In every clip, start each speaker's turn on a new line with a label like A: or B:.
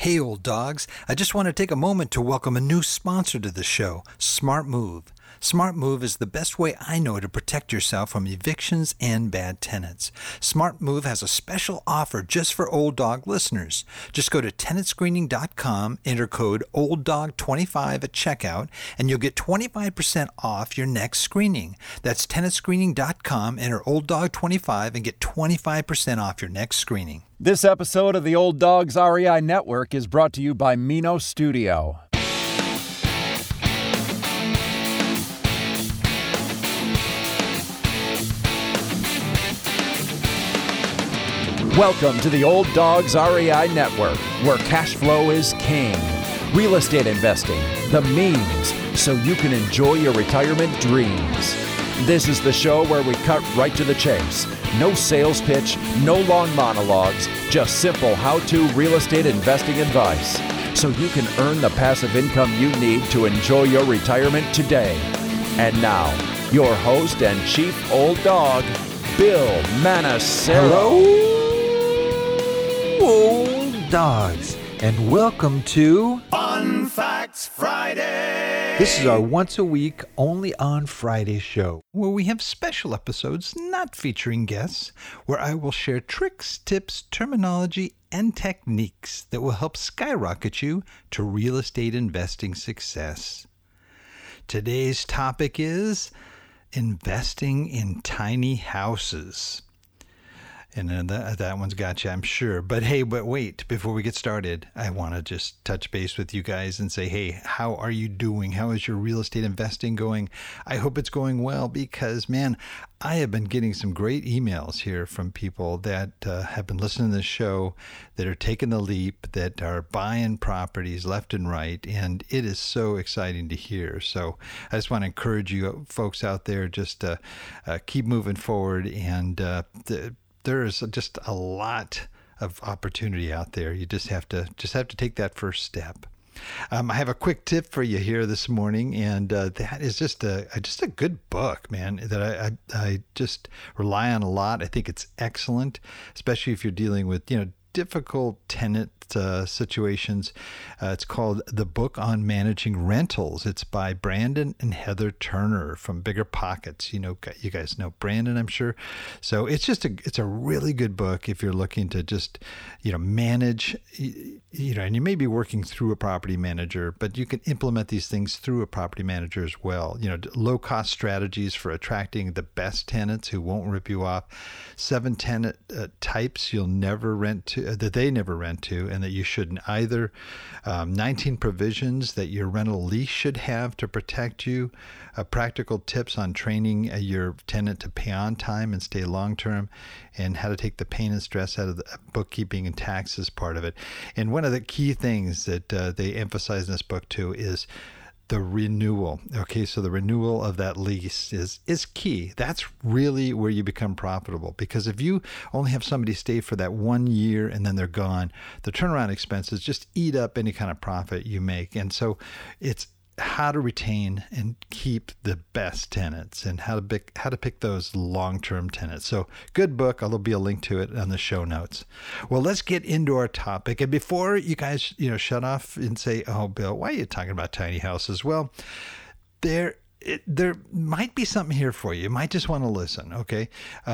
A: Hey, old dogs. I just want to take a moment to welcome a new sponsor to the show, SmartMove. SmartMove is the best way I know to protect yourself from evictions and bad tenants. SmartMove has a special offer just for Old Dog listeners. Just go to tenantscreening.com, enter code OLDDOG25 at checkout, and you'll get 25% off your next screening. That's tenantscreening.com, enter OLDDOG25, and get 25% off your next screening.
B: This episode of the Old Dogs REI Network is brought to you by Mino Studio. Welcome to the Old Dogs REI Network, where cash flow is king. Real estate investing, the means, so you can enjoy your retirement dreams. This is the show where we cut right to the chase. No sales pitch, no long monologues, just simple how-to real estate investing advice, so you can earn the passive income you need to enjoy your retirement today. And now, your host and chief old dog, Bill Manassero.
A: Hello, old dogs, and welcome to
C: Fun Facts Friday.
A: This is our once-a-week, only on Friday show, where we have special episodes not featuring guests, where I will share tricks, tips, terminology, and techniques that will help skyrocket you to real estate investing success. Today's topic is investing in tiny houses. And that one's got you, I'm sure. But wait, before we get started, I want to just touch base with you guys and say, hey, how are you doing? How is your real estate investing going? I hope it's going well because, man, I have been getting some great emails here from people that have been listening to this show, that are taking the leap, that are buying properties left and right, and it is so exciting to hear. So I just want to encourage you folks out there, just keep moving forward, and there is just a lot of opportunity out there. You just have to take that first step. I have a quick tip for you here this morning, and that is just a good book, man, that I just rely on a lot. I think it's excellent, especially if you're dealing with difficult tenant situations. It's called The Book on Managing Rentals. It's by Brandon and Heather Turner from Bigger Pockets. You guys know Brandon, I'm sure. So it's a really good book if you're looking to just manage, and you may be working through a property manager, but you can implement these things through a property manager as well. Low cost strategies for attracting the best tenants who won't rip you off. 7 tenant types you'll never rent to, that they never rent to, and that you shouldn't either. 19 provisions that your rental lease should have to protect you. Practical tips on training your tenant to pay on time and stay long term, and how to take the pain and stress out of the bookkeeping and taxes part of it. And one of the key things that they emphasize in this book too is the renewal. Okay, so the renewal of that lease is key. That's really where you become profitable, because if you only have somebody stay for that 1 year and then they're gone, the turnaround expenses just eat up any kind of profit you make. And so it's how to retain and keep the best tenants, and how to pick those long-term tenants. So good book. There'll be a link to it on the show notes. Well, let's get into our topic. And before you guys, shut off and say, "Oh, Bill, why are you talking about tiny houses?" Well, there might be something here for you. You might just want to listen, okay?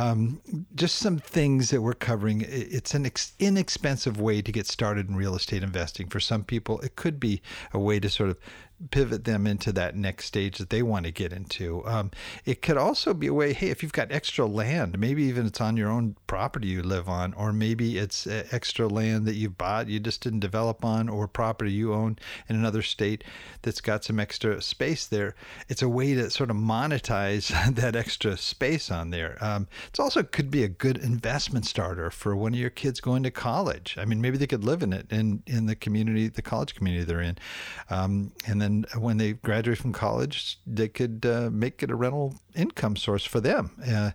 A: Just some things that we're covering. It's an inexpensive way to get started in real estate investing. For some people, it could be a way to sort of pivot them into that next stage that they want to get into. It could also be a way, hey, if you've got extra land, maybe even it's on your own property you live on, or maybe it's extra land that you bought, you just didn't develop on, or property you own in another state that's got some extra space there. It's a way to sort of monetize that extra space on there. It's also could be a good investment starter for one of your kids going to college. I mean, maybe they could live in it in the community, the college community they're in. And then when they graduate from college, they could make it a rental income source for them.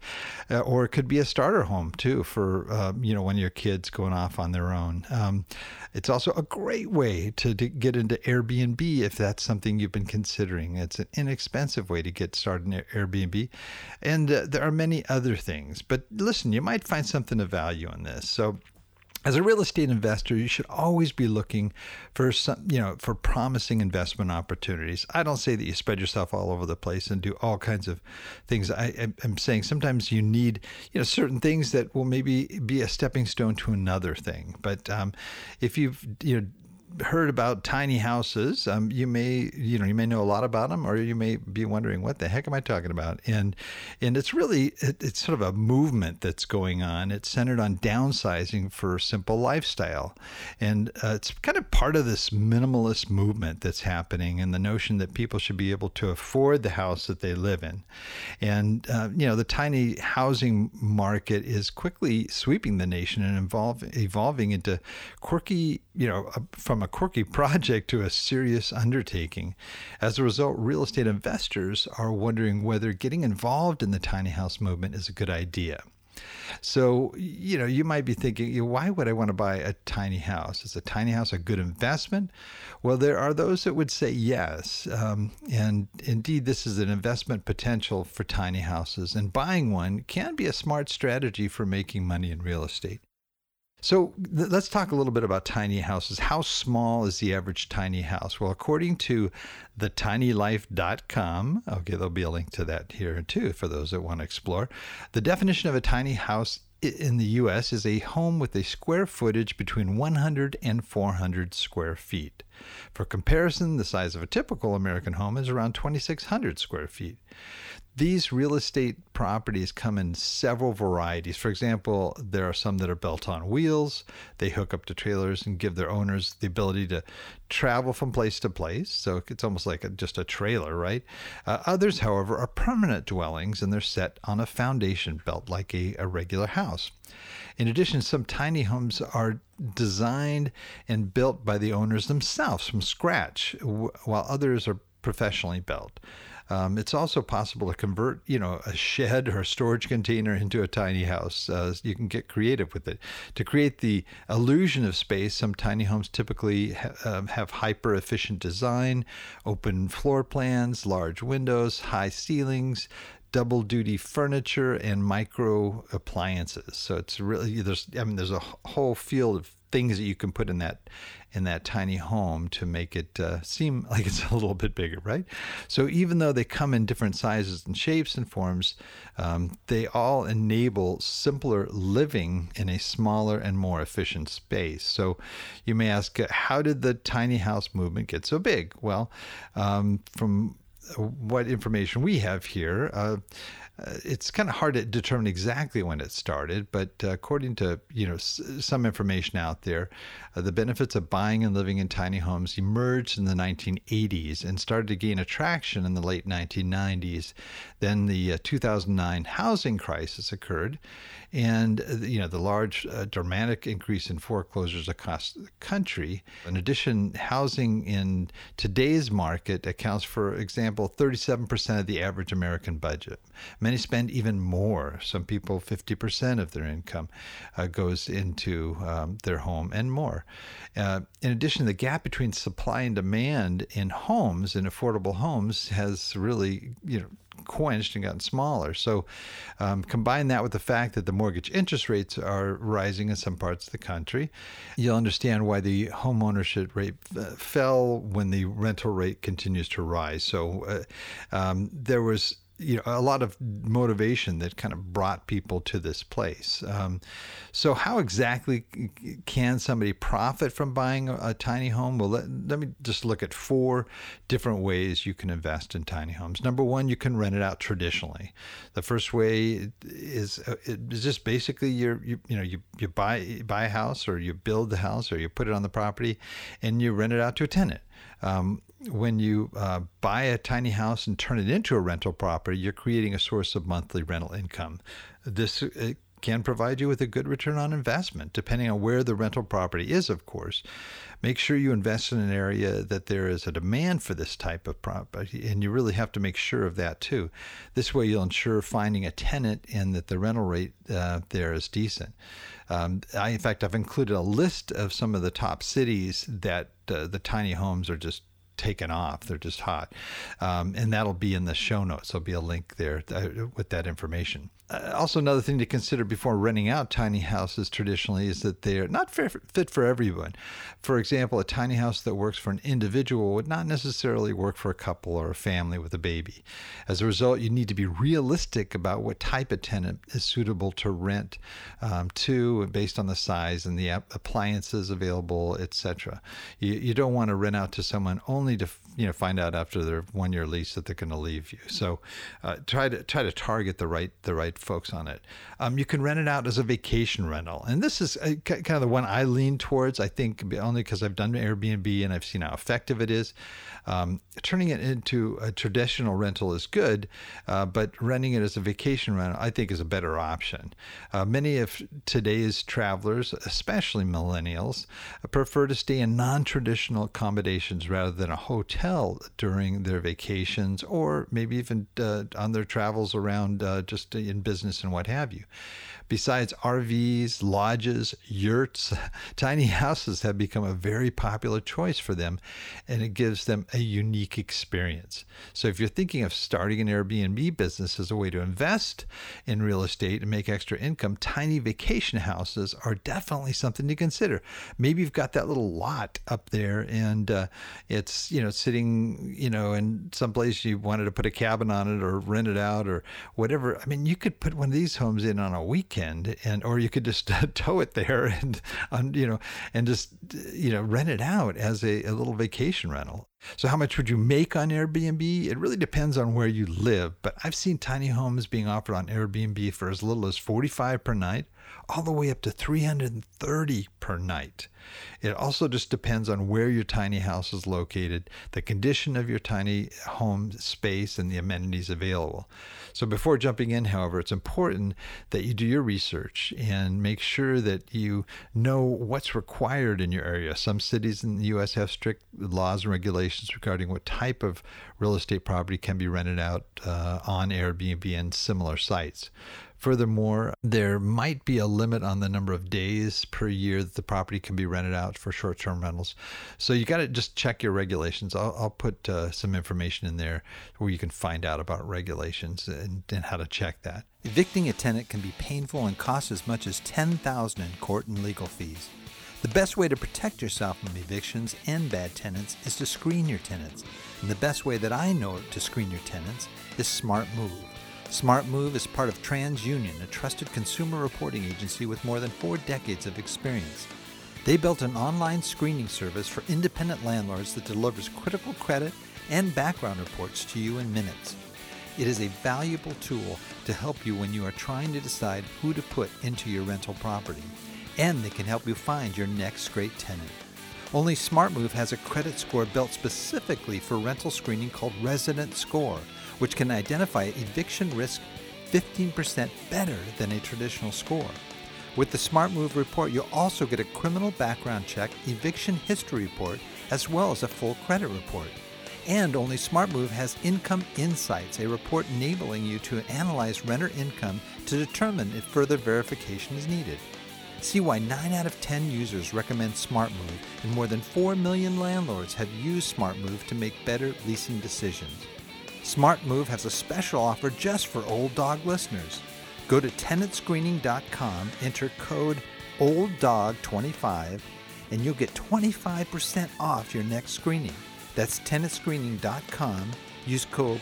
A: Or it could be a starter home too for, one of your kids going off on their own. It's also a great way to get into Airbnb if that's something you've been considering. It's an inexpensive way to get started in Airbnb. And there are many other things. But listen, you might find something of value in this. So As a real estate investor, you should always be looking for for promising investment opportunities. I don't say that you spread yourself all over the place and do all kinds of things. I'm saying sometimes you need, certain things that will maybe be a stepping stone to another thing. But if you've, heard about tiny houses, you may know a lot about them, or you may be wondering, what the heck am I talking about? And it's really, it's sort of a movement that's going on. It's centered on downsizing for simple lifestyle. And it's kind of part of this minimalist movement that's happening, and the notion that people should be able to afford the house that they live in. And, the tiny housing market is quickly sweeping the nation and evolving into quirky, from a quirky project to a serious undertaking. As a result, real estate investors are wondering whether getting involved in the tiny house movement is a good idea. So, you might be thinking, why would I want to buy a tiny house? Is a tiny house a good investment? Well, there are those that would say yes. And indeed, this is an investment potential for tiny houses. And buying one can be a smart strategy for making money in real estate. So let's talk a little bit about tiny houses. How small is the average tiny house? Well, according to thetinylife.com, okay, there'll be a link to that here too for those that want to explore. The definition of a tiny house in the U.S. is a home with a square footage between 100 and 400 square feet. For comparison, the size of a typical American home is around 2,600 square feet. These real estate properties come in several varieties. For example, there are some that are built on wheels. They hook up to trailers and give their owners the ability to travel from place to place. So it's almost like just a trailer, right? Others, however, are permanent dwellings, and they're set on a foundation built like a regular house. In addition, some tiny homes are designed and built by the owners themselves from scratch, while others are professionally built. It's also possible to convert, a shed or a storage container into a tiny house. You can get creative with it. To create the illusion of space, some tiny homes typically have hyper-efficient design, open floor plans, large windows, high ceilings, double-duty furniture, and micro appliances. So it's really, there's a whole field of things that you can put in that tiny home to make it seem like it's a little bit bigger, right? So even though they come in different sizes and shapes and forms, they all enable simpler living in a smaller and more efficient space. So you may ask, how did the tiny house movement get so big? Well, from what information we have here, it's kind of hard to determine exactly when it started, but according to some information out there, the benefits of buying and living in tiny homes emerged in the 1980s and started to gain attraction in the late 1990s. Then the 2009 housing crisis occurred, and the large dramatic increase in foreclosures across the country. In addition, housing in today's market accounts for example 37% of the average American budget. Many spend even more. Some people, 50% of their income goes into their home and more. In addition, the gap between supply and demand in homes, in affordable homes, has really, quenched and gotten smaller. So combine that with the fact that the mortgage interest rates are rising in some parts of the country, you'll understand why the home ownership rate fell when the rental rate continues to rise. So there was a lot of motivation that kind of brought people to this place. So how exactly can somebody profit from buying a tiny home? Well, let me just look at 4 different ways you can invest in tiny homes. Number one, you can rent it out traditionally. The first way is just basically you buy a house, or you build the house, or you put it on the property, and you rent it out to a tenant. When you buy a tiny house and turn it into a rental property, you're creating a source of monthly rental income. This can provide you with a good return on investment, depending on where the rental property is, of course. Make sure you invest in an area that there is a demand for this type of property, and you really have to make sure of that too. This way you'll ensure finding a tenant and that the rental rate there is decent. In fact, I've included a list of some of the top cities that the tiny homes are just taken off. They're just hot. And that'll be in the show notes. There'll be a link there with that information. Also, another thing to consider before renting out tiny houses traditionally is that they are not fit for everyone. For example, a tiny house that works for an individual would not necessarily work for a couple or a family with a baby. As a result, you need to be realistic about what type of tenant is suitable to rent to based on the size and the appliances available, etc. You don't want to rent out to someone only to find out after their 1-year lease that they're going to leave you. So try to target the right folks on it. You can rent it out as a vacation rental, and this is kind of the one I lean towards. I think only because I've done Airbnb and I've seen how effective it is. Turning it into a traditional rental is good, but renting it as a vacation rental I think is a better option. Many of today's travelers, especially millennials, prefer to stay in non-traditional accommodations rather than a hotel during their vacations, or maybe even on their travels around just in business and what have you. Besides RVs, lodges, yurts, tiny houses have become a very popular choice for them, and it gives them a unique experience. So if you're thinking of starting an Airbnb business as a way to invest in real estate and make extra income, tiny vacation houses are definitely something to consider. Maybe you've got that little lot up there and it's sitting in some place you wanted to put a cabin on it or rent it out or whatever. I mean, you could put one of these homes in on a weekend, or you could just tow it there and just rent it out as a little vacation rental. So how much would you make on Airbnb? It really depends on where you live, but I've seen tiny homes being offered on Airbnb for as little as $45 per night, all the way up to $330 per night. It also just depends on where your tiny house is located, the condition of your tiny home space, and the amenities available. So before jumping in, however, it's important that you do your research and make sure that you know what's required in your area. Some cities in the U.S. have strict laws and regulations regarding what type of real estate property can be rented out on Airbnb and similar sites. Furthermore, there might be a limit on the number of days per year that the property can be rented out for short-term rentals. So you got to just check your regulations. I'll put some information in there where you can find out about regulations and how to check that. Evicting a tenant can be painful and cost as much as $10,000 in court and legal fees. The best way to protect yourself from evictions and bad tenants is to screen your tenants. And the best way that I know to screen your tenants is SmartMove. SmartMove is part of TransUnion, a trusted consumer reporting agency with more than 4 decades of experience. They built an online screening service for independent landlords that delivers critical credit and background reports to you in minutes. It is a valuable tool to help you when you are trying to decide who to put into your rental property, and they can help you find your next great tenant. Only SmartMove has a credit score built specifically for rental screening called Resident Score, which can identify eviction risk 15% better than a traditional score. With the SmartMove report, you'll also get a criminal background check, eviction history report, as well as a full credit report. And only SmartMove has Income Insights, a report enabling you to analyze renter income to determine if further verification is needed. See why 9 out of 10 users recommend SmartMove, and more than 4 million landlords have used SmartMove to make better leasing decisions. SmartMove has a special offer just for Old Dog listeners. Go to tenantscreening.com, enter code OLDDOG25, and you'll get 25% off your next screening. That's tenantscreening.com. Use code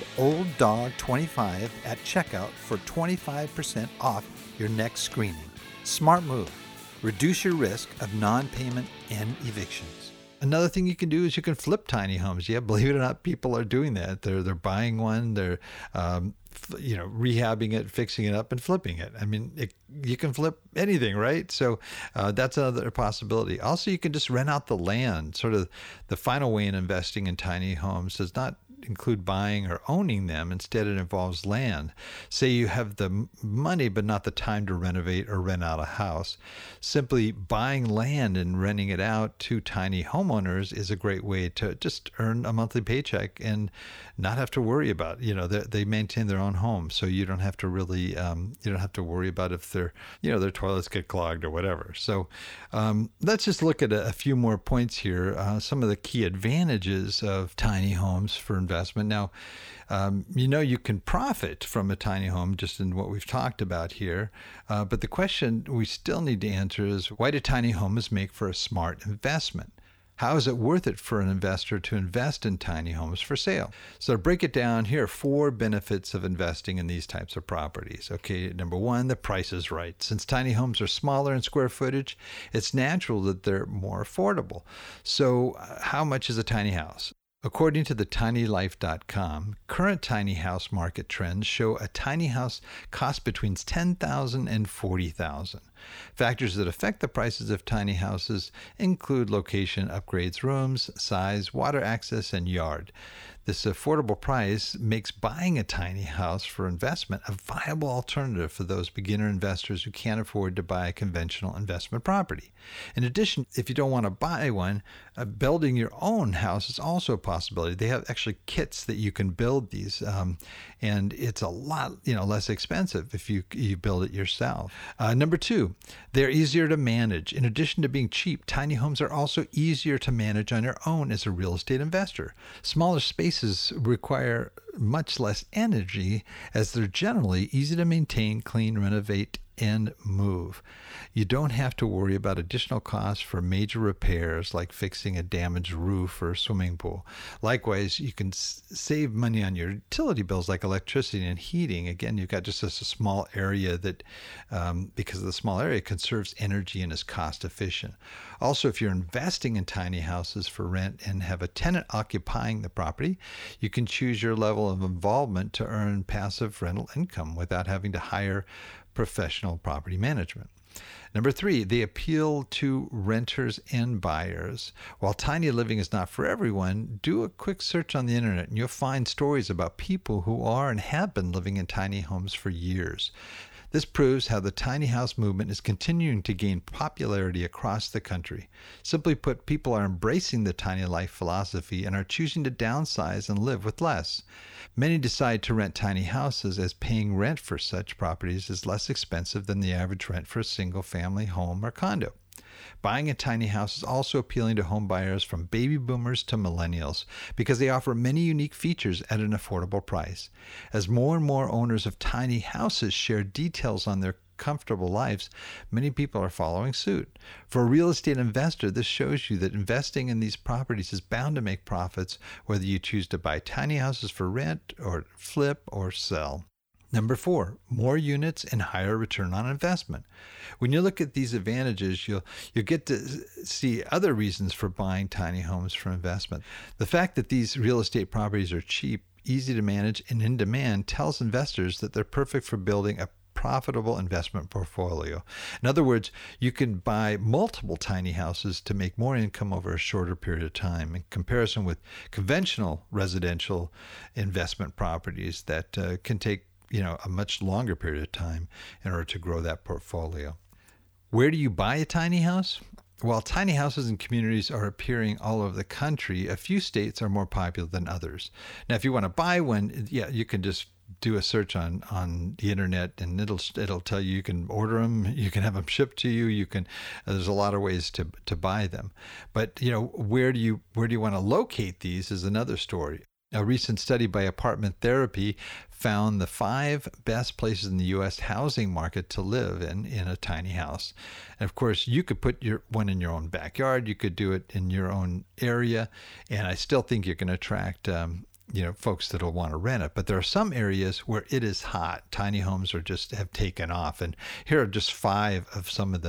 A: OLDDOG25 at checkout for 25% off your next screening. SmartMove. Reduce your risk of non-payment and evictions. Another thing you can do is you can flip tiny homes. Yeah, believe it or not, people are doing that. They're buying one, they're rehabbing it, fixing it up, and flipping it. I mean, you can flip anything, right? So that's another possibility. Also, you can just rent out the land. Sort of the final way in investing in tiny homes does not include buying or owning them. Instead, it involves land. Say you have the money but not the time to renovate or rent out a house. Simply buying land and renting it out to tiny homeowners is a great way to just earn a monthly paycheck and not have to worry about, they maintain their own home. So you don't have to really, you don't have to worry about if their toilets get clogged or whatever. So let's just look at a few more points here. Some of the key advantages of tiny homes for investment investment. Now, you can profit from a tiny home just in what we've talked about here. But the question we still need to answer is, why do tiny homes make for a smart investment? How is it worth it for an investor to invest in tiny homes for sale? So to break it down, here are 4 benefits of investing in these types of properties. Okay, number 1, the price is right. Since tiny homes are smaller in square footage, it's natural that they're more affordable. So how much is a tiny house? According to the tinylife.com, current tiny house market trends show a tiny house costs between $10,000 and $40,000. Factors that affect the prices of tiny houses include location, upgrades, rooms, size, water access, and yard. This affordable price makes buying a tiny house for investment a viable alternative for those beginner investors who can't afford to buy a conventional investment property. In addition, if you don't want to buy one, building your own house is also a possibility. They have actually kits that you can build these, and it's a lot less expensive if you build it yourself. Number 2, they're easier to manage. In addition to being cheap, tiny homes are also easier to manage on your own as a real estate investor. Smaller spaces require much less energy, as they're generally easy to maintain, clean, renovate, and move. You don't have to worry about additional costs for major repairs like fixing a damaged roof or swimming pool. Likewise, you can save money on your utility bills like electricity and heating. Again, you've got just a small area that, because of the small area, conserves energy and is cost efficient. Also, if you're investing in tiny houses for rent and have a tenant occupying the property, you can choose your level of involvement to earn passive rental income without having to hire professional property management. Number 3, they appeal to renters and buyers. While tiny living is not for everyone, do a quick search on the internet and you'll find stories about people who are and have been living in tiny homes for years. This proves how the tiny house movement is continuing to gain popularity across the country. Simply put, people are embracing the tiny life philosophy and are choosing to downsize and live with less. Many decide to rent tiny houses, as paying rent for such properties is less expensive than the average rent for a single-family home or condo. Buying a tiny house is also appealing to home buyers from baby boomers to millennials because they offer many unique features at an affordable price. As more and more owners of tiny houses share details on their comfortable lives, many people are following suit. For a real estate investor, this shows you that investing in these properties is bound to make profits, whether you choose to buy tiny houses for rent or flip or sell. Number 4, more units and higher return on investment. When you look at these advantages, you'll get to see other reasons for buying tiny homes for investment. The fact that these real estate properties are cheap, easy to manage, and in demand tells investors that they're perfect for building a profitable investment portfolio. In other words, you can buy multiple tiny houses to make more income over a shorter period of time in comparison with conventional residential investment properties that can take a much longer period of time in order to grow that portfolio. Where do you buy a tiny house? While tiny houses and communities are appearing all over the country, a few states are more popular than others. Now, if you want to buy one, you can just do a search on the internet and it'll tell you can order them, you can have them shipped to you, there's a lot of ways to buy them. But where do you want to locate these is another story. A recent study by Apartment Therapy found the 5 best places in the U.S. housing market to live in a tiny house. And of course, you could put one in your own backyard. You could do it in your own area. And I still think you're going to attract folks that'll want to rent it. But there are some areas where it is hot. Tiny homes have taken off. And here are just 5 of some of the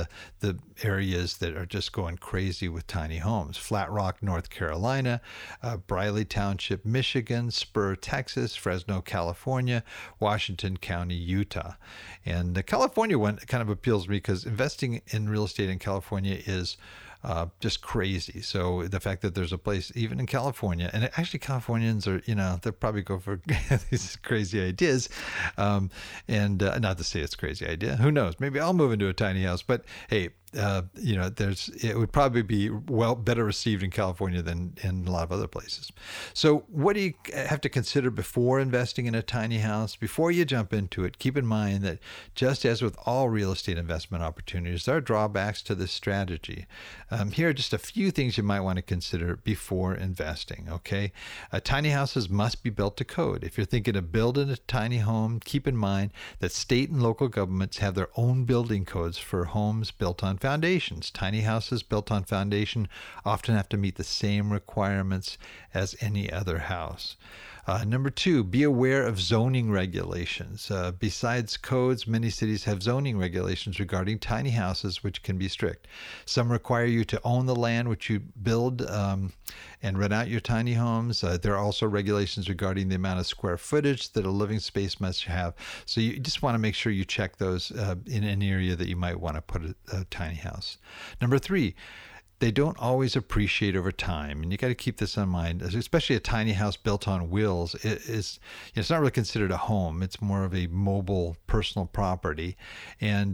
A: areas that are just going crazy with tiny homes. Flat Rock, North Carolina, Briley Township, Michigan, Spur, Texas, Fresno, California, Washington County, Utah. And the California one kind of appeals to me because investing in real estate in California is just crazy. So the fact that there's a place even in California, and actually Californians are, they'll probably go for these crazy ideas. And not to say it's a crazy idea. Who knows? Maybe I'll move into a tiny house. But hey, it would probably be better received in California than in a lot of other places. So what do you have to consider before investing in a tiny house? Before you jump into it, keep in mind that just as with all real estate investment opportunities, there are drawbacks to this strategy. Here are just a few things you might want to consider before investing, okay? Tiny houses must be built to code. If you're thinking of building a tiny home, keep in mind that state and local governments have their own building codes for homes built on foundations. Tiny houses built on foundation often have to meet the same requirements as any other house. Number 2, be aware of zoning regulations. Besides codes, many cities have zoning regulations regarding tiny houses, which can be strict. Some require you to own the land which you build and rent out your tiny homes. There are also regulations regarding the amount of square footage that a living space must have. So you just want to make sure you check those in an area that you might want to put a tiny house. Number 3, they don't always appreciate over time, and you got to keep this in mind. Especially a tiny house built on wheels it's not really considered a home. It's more of a mobile personal property, and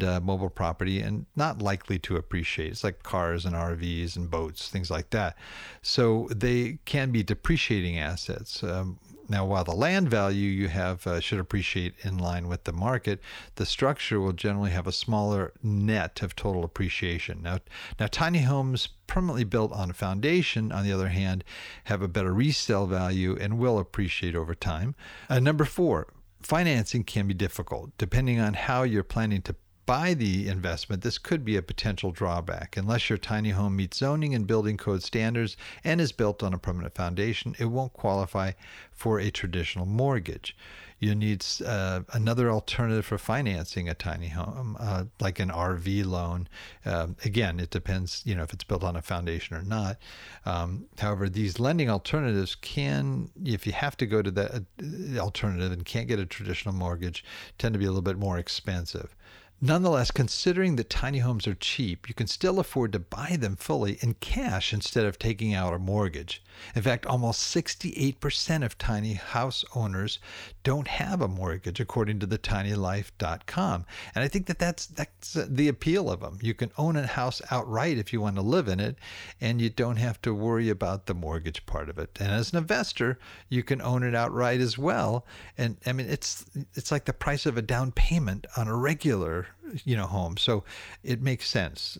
A: not likely to appreciate. It's like cars and RVs and boats, things like that. So they can be depreciating assets. Now, while the land value you have should appreciate in line with the market, the structure will generally have a smaller net of total appreciation. Now, tiny homes permanently built on a foundation, on the other hand, have a better resale value and will appreciate over time. Number 4, financing can be difficult. Depending on how you're planning to buy the investment, this could be a potential drawback. Unless your tiny home meets zoning and building code standards and is built on a permanent foundation, it won't qualify for a traditional mortgage. You need another alternative for financing a tiny home, like an RV loan. Again, it depends, if it's built on a foundation or not. However, these lending alternatives can, if you have to go to the alternative and can't get a traditional mortgage, tend to be a little bit more expensive. Nonetheless, considering that tiny homes are cheap, you can still afford to buy them fully in cash instead of taking out a mortgage. In fact, almost 68% of tiny house owners don't have a mortgage, according to the tinylife.com. And I think that's the appeal of them. You can own a house outright if you want to live in it, and you don't have to worry about the mortgage part of it. And as an investor, you can own it outright as well. And I mean, it's like the price of a down payment on a regular home. So it makes sense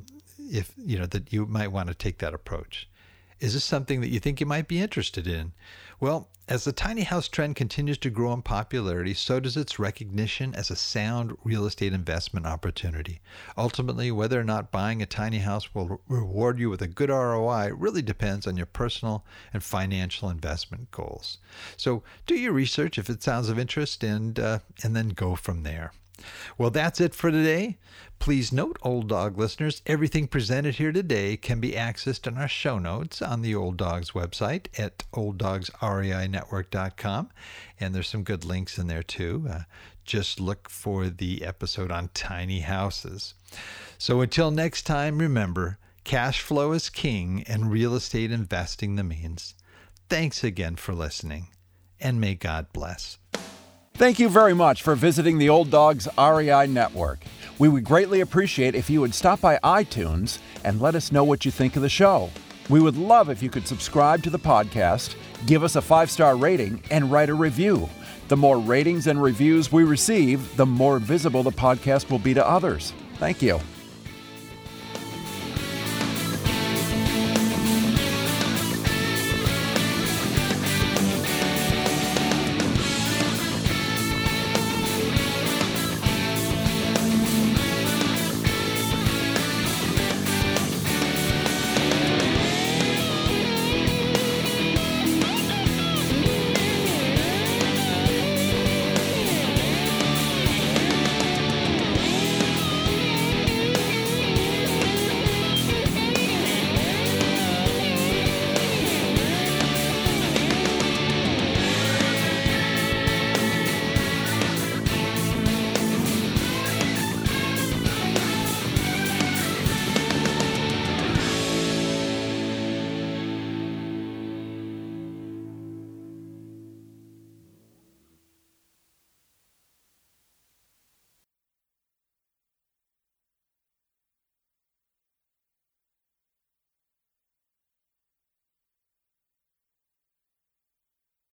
A: if that you might want to take that approach. Is this something that you think you might be interested in? Well, as the tiny house trend continues to grow in popularity, so does its recognition as a sound real estate investment opportunity. Ultimately, whether or not buying a tiny house will reward you with a good ROI really depends on your personal and financial investment goals. So do your research if it sounds of interest, and then go from there. Well, that's it for today. Please note, Old Dog listeners, everything presented here today can be accessed in our show notes on the Old Dogs website at olddogsreinetwork.com. And there's some good links in there too. Just look for the episode on tiny houses. So until next time, remember, cash flow is king and real estate investing the means. Thanks again for listening, and may God bless.
B: Thank you very much for visiting the Old Dogs REI Network. We would greatly appreciate if you would stop by iTunes and let us know what you think of the show. We would love if you could subscribe to the podcast, give us a 5-star rating, and write a review. The more ratings and reviews we receive, the more visible the podcast will be to others. Thank you.